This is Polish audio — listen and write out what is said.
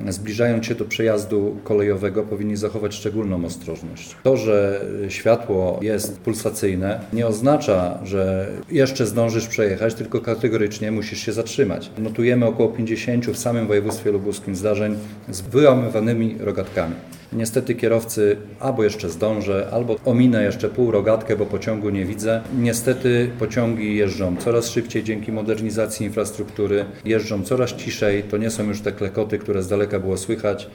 zbliżając się do przejazdu kolejowego, powinni zachować szczególną ostrożność. To, że światło jest pulsacyjne, nie oznacza, że jeszcze zdążysz przejechać, tylko kategorycznie musisz się zatrzymać. Notujemy około 50 w samym województwie lubuskim zdarzeń z wyłamywanymi rogatkami. Niestety kierowcy albo jeszcze zdążę, albo ominę jeszcze pół rogatkę, bo pociągu nie widzę. Niestety pociągi jeżdżą coraz szybciej dzięki modernizacji infrastruktury, jeżdżą coraz ciszej, to nie są już te klekoty, które z daleka było słychać.